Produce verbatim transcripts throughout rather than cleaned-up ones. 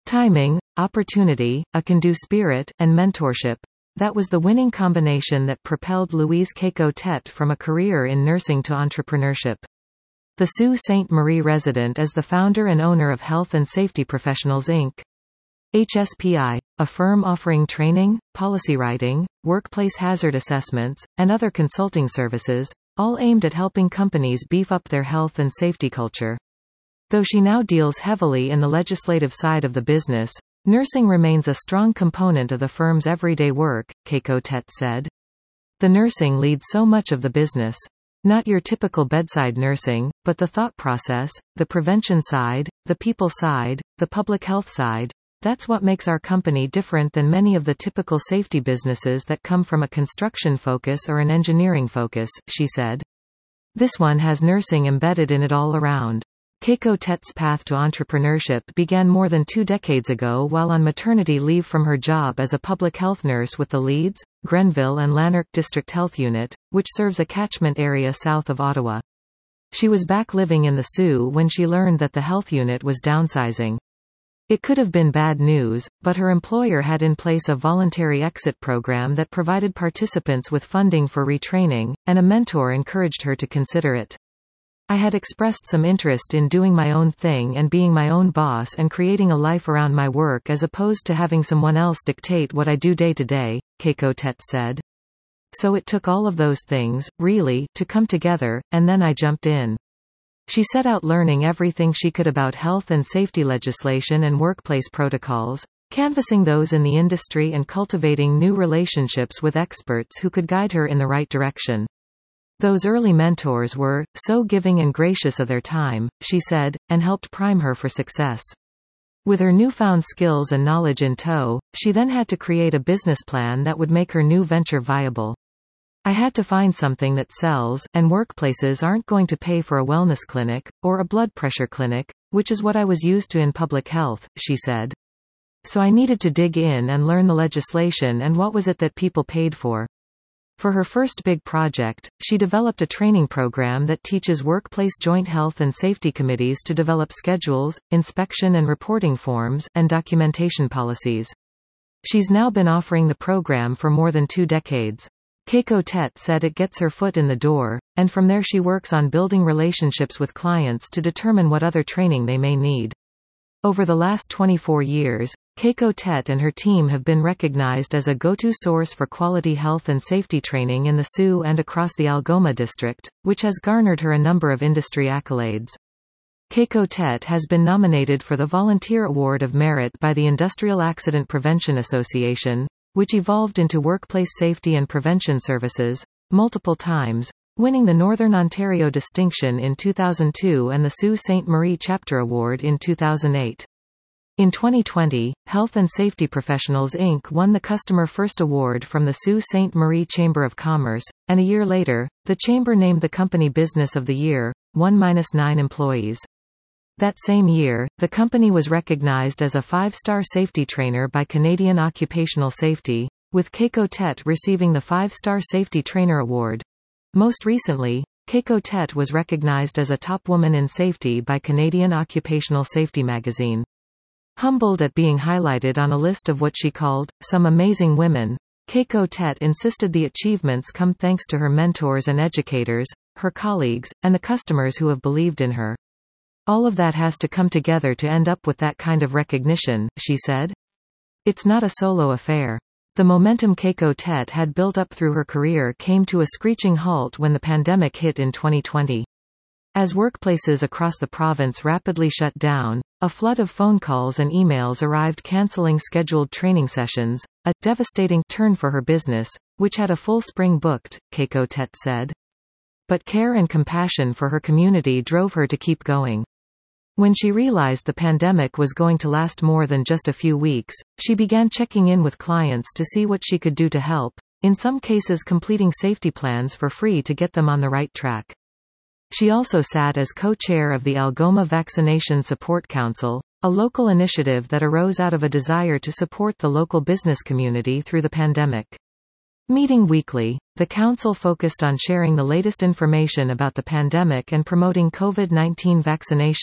Timing, opportunity, a can-do spirit, and mentorship. That was the winning combination that propelled Louise Keiko-Tet from a career in nursing to entrepreneurship. The Sault Ste. Marie resident is the founder and owner of Health and Safety Professionals Incorporated. H S P I, a firm offering training, policy writing, workplace hazard assessments, and other consulting services, all aimed at helping companies beef up their health and safety culture. Though she now deals heavily in the legislative side of the business, nursing remains a strong component of the firm's everyday work, Keiko-Tet said. The nursing leads so much of the business. Not your typical bedside nursing, but the thought process, the prevention side, the people side, the public health side. That's what makes our company different than many of the typical safety businesses that come from a construction focus or an engineering focus, she said. This one has nursing embedded in it all around. Keiko-Tet's path to entrepreneurship began more than two decades ago while on maternity leave from her job as a public health nurse with the Leeds, Grenville and Lanark District Health Unit, which serves a catchment area south of Ottawa. She was back living in the Sault when she learned that the health unit was downsizing. It could have been bad news, but her employer had in place a voluntary exit program that provided participants with funding for retraining, and a mentor encouraged her to consider it. I had expressed some interest in doing my own thing and being my own boss and creating a life around my work as opposed to having someone else dictate what I do day to day, Keiko-Tet said. So it took all of those things, really, to come together, and then I jumped in. She set out learning everything she could about health and safety legislation and workplace protocols, canvassing those in the industry and cultivating new relationships with experts who could guide her in the right direction. Those early mentors were so giving and gracious of their time, she said, and helped prime her for success. With her newfound skills and knowledge in tow, she then had to create a business plan that would make her new venture viable. I had to find something that sells, and workplaces aren't going to pay for a wellness clinic, or a blood pressure clinic, which is what I was used to in public health, she said. So I needed to dig in and learn the legislation and what was it that people paid for. For her first big project, she developed a training program that teaches workplace joint health and safety committees to develop schedules, inspection and reporting forms, and documentation policies. She's now been offering the program for more than two decades. Keiko-Tet said it gets her foot in the door, and from there she works on building relationships with clients to determine what other training they may need. Over the last twenty-four years, Keiko-Tet and her team have been recognized as a go-to source for quality health and safety training in the Sault and across the Algoma district, which has garnered her a number of industry accolades. Keiko-Tet has been nominated for the Volunteer Award of Merit by the Industrial Accident Prevention Association, which evolved into Workplace Safety and Prevention Services, multiple times, winning the Northern Ontario Distinction in two thousand two and the Sault Ste. Marie Chapter Award in two thousand eight. In twenty twenty, Health and Safety Professionals Incorporated won the Customer First Award from the Sault Ste. Marie Chamber of Commerce, and a year later, the Chamber named the company Business of the Year, one to nine employees. That same year, the company was recognized as a five-star safety trainer by Canadian Occupational Safety, with Keiko-Tet receiving the five-star Safety Trainer Award. Most recently, Keiko-Tet was recognized as a top woman in safety by Canadian Occupational Safety magazine. Humbled at being highlighted on a list of what she called, some amazing women, Keiko-Tet insisted the achievements come thanks to her mentors and educators, her colleagues, and the customers who have believed in her. All of that has to come together to end up with that kind of recognition, she said. It's not a solo affair. The momentum Keiko-Tet had built up through her career came to a screeching halt when the pandemic hit in twenty twenty. As workplaces across the province rapidly shut down, a flood of phone calls and emails arrived cancelling scheduled training sessions, a devastating turn for her business, which had a full spring booked, Keiko-Tet said. But care and compassion for her community drove her to keep going. When she realized the pandemic was going to last more than just a few weeks, she began checking in with clients to see what she could do to help, in some cases completing safety plans for free to get them on the right track. She also sat as co-chair of the Algoma Vaccination Support Council, a local initiative that arose out of a desire to support the local business community through the pandemic. Meeting weekly, the council focused on sharing the latest information about the pandemic and promoting COVID nineteen vaccination,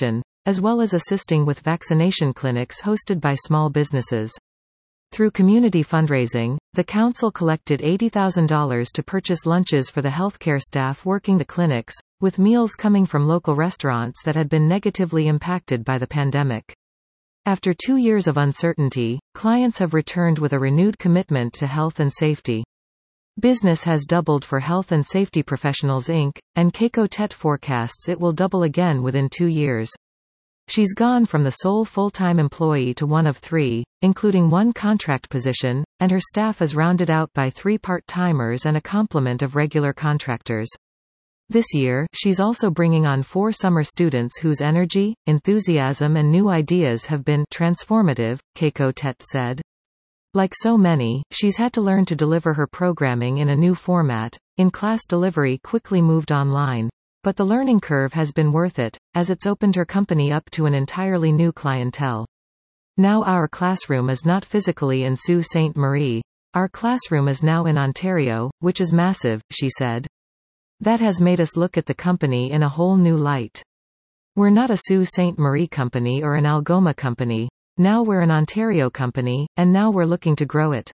as well as assisting with vaccination clinics hosted by small businesses. Through community fundraising, the council collected eighty thousand dollars to purchase lunches for the healthcare staff working the clinics, with meals coming from local restaurants that had been negatively impacted by the pandemic. After two years of uncertainty, clients have returned with a renewed commitment to health and safety. Business has doubled for Health and Safety Professionals Incorporated, and Keiko Tet forecasts it will double again within two years. She's gone from the sole full-time employee to one of three, including one contract position, and her staff is rounded out by three part-timers and a complement of regular contractors. This year, she's also bringing on four summer students whose energy, enthusiasm and new ideas have been transformative, Keiko Tet said. Like so many, she's had to learn to deliver her programming in a new format. In-class delivery quickly moved online. But the learning curve has been worth it, as it's opened her company up to an entirely new clientele. Now our classroom is not physically in Sault Ste. Marie. Our classroom is now in Ontario, which is massive, she said. That has made us look at the company in a whole new light. We're not a Sault Ste. Marie company or an Algoma company. Now we're an Ontario company, and now we're looking to grow it.